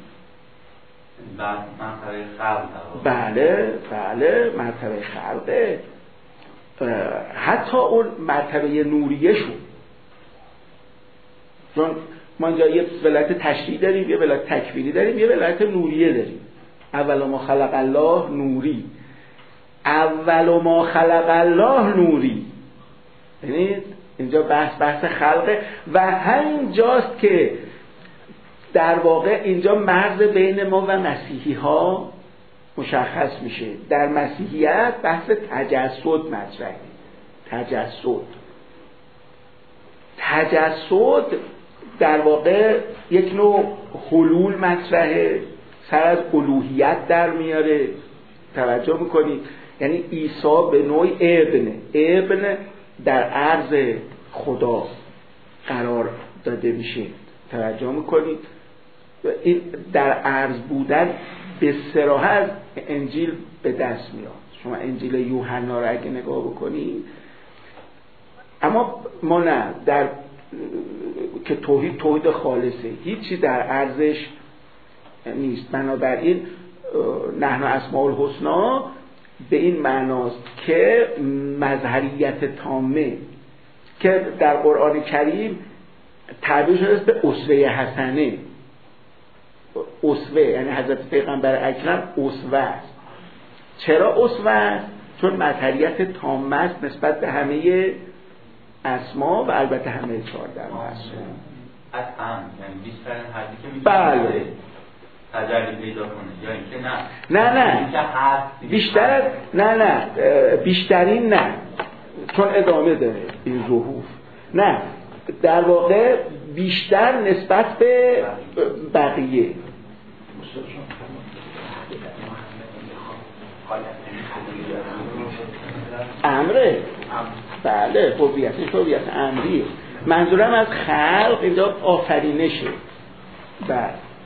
مرتبه خلق. بله بله مرتبه خلقه، حتی اون مرتبه نوریه شون، چون ما اینجا یه ولایت تشریعی داریم، یه ولایت تکوینی داریم، یه ولایت نوریه داریم. اول ما خلق الله نوری، اول ما خلق الله نوری، یعنی اینجا بحث بحث خلقه و همین جاست که در واقع اینجا مرز بین ما و مسیحی ها مشخص میشه. در مسیحیت بحث تجسد مطرحه. تجسد تجسد در واقع یک نوع حلول مطرحه، سر از الوهیت در میاره. توجه میکنید؟ یعنی عیسی به نوعی ابن ابن در عرض خدا قرار داده میشه. توجه میکنید؟ این در عرض بودن به صراحت انجیل به دست میاد. شما انجیل یوحنا رو اگه نگاه بکنید، اما ما نه، در که توحید توحید خالصه، هیچی در عرضش نیست. بنابراین نحن اسماء الحسنا به این معناست که مظهریت تامه که در قرآن کریم تعبیر شده است به اسوه حسنه. اسوه یعنی حضرت پیغمبر اکرم اسوه است. چرا اسوه است؟ چون مظهریت تامه است نسبت به همه اسما و البته همه چهارده اسما. اصلا یعنی بیشترین حدی که میشه بله تجلی پیدا کنه یا اینکه نه نه نه بیشتر نه نه بیشترین نه، چون ادامه داره این ظهور. نه در واقع بیشتر نسبت به بقیه. امره بله هویتش هویت امریه. منظورم از خلق اینجا آفرینشه. بله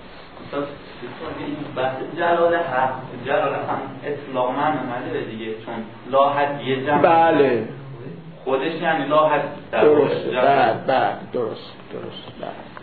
بحث جلال حق جلال هم اطلاقاً عمله دیگه، چون لاحد یه جمع بله خودش یعنی لاحد درست. بله بله درست درست بله